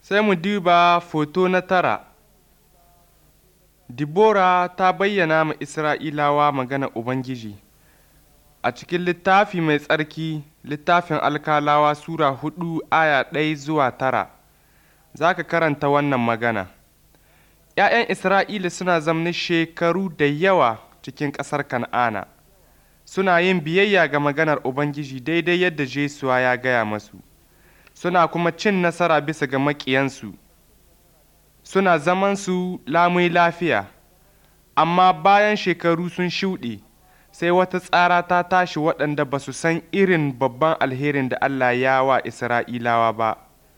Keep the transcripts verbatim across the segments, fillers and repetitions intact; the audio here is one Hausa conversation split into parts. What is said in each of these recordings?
Sai mu duba foto na tara. Dibora ta bayyana ma Isra'ilawa magana Ubangiji. A cikin littafi mai tsarki, littafin Alkalawa Sura hudu aya ɗaya zuwa tara, za ka karanta wannan magana. ’Ya'yan Isra'ila suna zamni shekaru da yawa cikin ƙasar Kan'ana, suna yin biyayya ga maganar Ubangiji daidai yadda Jesuwa ya gaya masu, suna kuma cin nasara bisa ga maƙiyansu, suna zamansu lamun lafiya, amma bayan shekaru sun shuɗe, sai wata tsara ta tashi waɗanda ba su san irin babban alherin da Allah ya wa Isra'ilawa ba.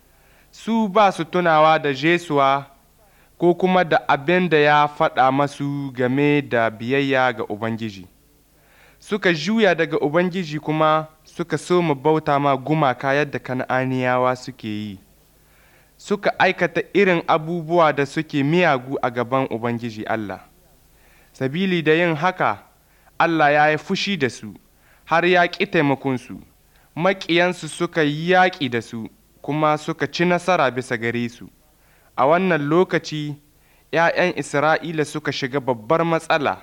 Su ba su tunawa da Jesuwa ko kuma da abin da ya faɗa masu game da biyayya ga Ubangiji. Suka juya daga Ubangiji kuma suka so mu bauta ma gumaka yadda Kan'aniyawa suke yi. Suka aikata irin abubuwa da suke miyagu a gaban Ubangiji Allah. Sabili da yin haka, Allah ya yi fushi da su, har ya ƙi taimakonsu, maƙiyansu suka yi yaƙi da su, kuma suka ci nasara bisa gare su. A wannan lokaci, ’ya'yan Isra'ila suka shiga babbar matsala,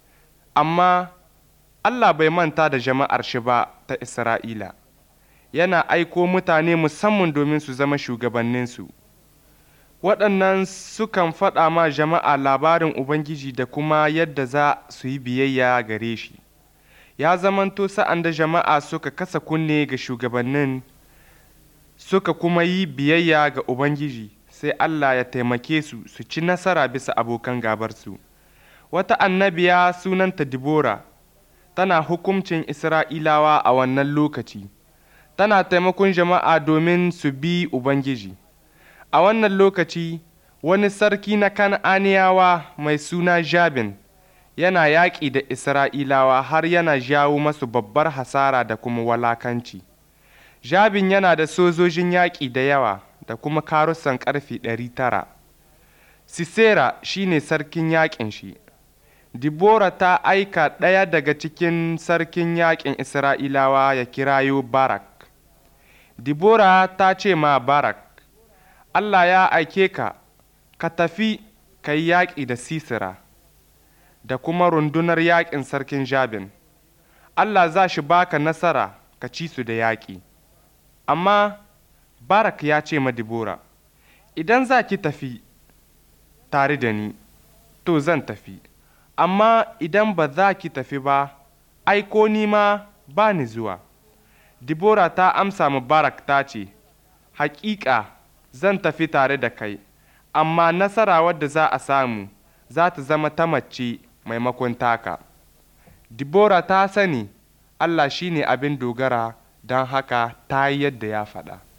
amma Allah bai manta da jama'ar shi ba ta Isra'ila, yana aiko mutane musamman domin su zama shugabanninsu. Waɗannan sukan faɗa ma jama'a labarin Ubangiji da kuma yadda za su yi biyayya gare shi. Ya zamanto sa'an da jama'a suka kasa kunne ga shugabannin, suka kuma yi biyayya ga Ubangiji, sai Allah ya taimake su su ci nasara bisa abokan gabarsu. Wata annabiya sunanta Dibora, tana hukumcin Isra'ilawa a wannan lokaci, tana taimakon jama'a domin su bi Ubangiji. A wannan lokaci, wani sarki na Kan'aniyawa mai suna Jabin yana yaƙi da Isra'ilawa har yana jawo masu babbar hasara da kuma walakanci. Jabin yana da sojojin yaƙi da yawa da kuma karussan ƙarfe ɗari tara. Sisera shi ne sarkin yaƙin shi. Dibora ta aika ɗaya daga cikin sarkin yaƙin Isra'ilawa ya kirayo Barak. Dibora ta ce ma Barak, Allah ya aike ka, ka tafi ka yi yaƙi da Sisera da kuma rundunar yaƙin sarkin Jabin. Allah za shi baka nasara ka ci su da yaƙi. Amma Barak ya ce ma Dibora, idan za ki tafi tare da ni, to zan tafi, amma idan ba za ki tafi ba, aiko ni ma ba ni zuwa. Dibora ta amsa ma Barak ta ce, Hakika zan tafi tare da kai, amma nasara wadda za a samu za ta zama ta mace maimakon taka. Dibora ta sani Allah shi ne abin dogara, don haka ta yi yadda ya faɗa.